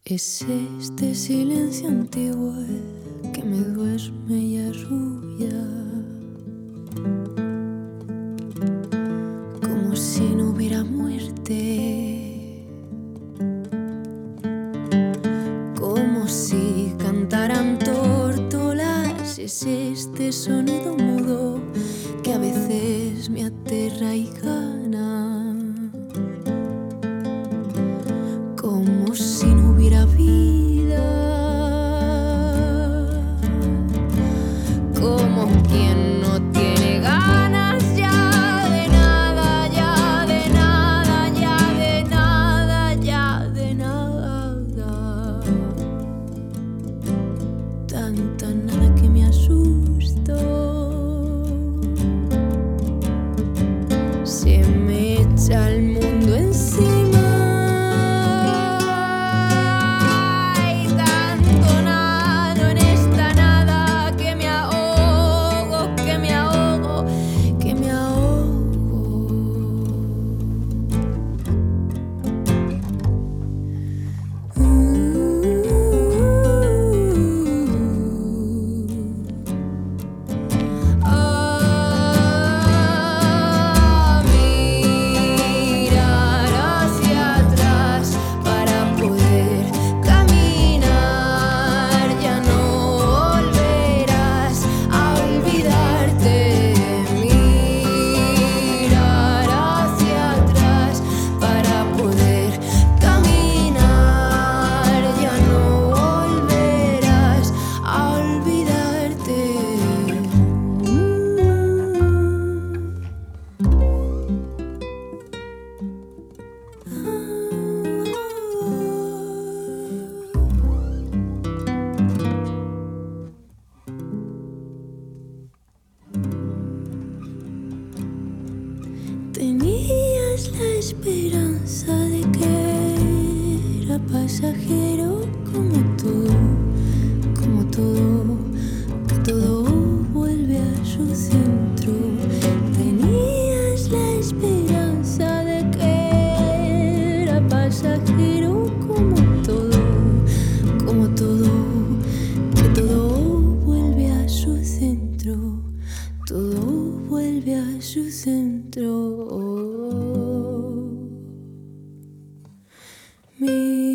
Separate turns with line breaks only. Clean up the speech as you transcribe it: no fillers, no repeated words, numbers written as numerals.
Es este silencio antiguo el que me duerme y arrulla, como si no hubiera muerte, como si cantaran tórtolas. Es este sonido mudo que a veces me aterra y gana, como si no hubiera vida, como quien no tiene ganas ya de nada, ya de nada, ya de nada, ya de nada. Tanta nada que me asusto, se me echa el mundo encima. Tenías la esperanza de que era pasajero, como todo, que todo vuelve a su centro. Tenías la esperanza de que era pasajero, como todo, que todo vuelve a su centro. Todo vuelve a su centro.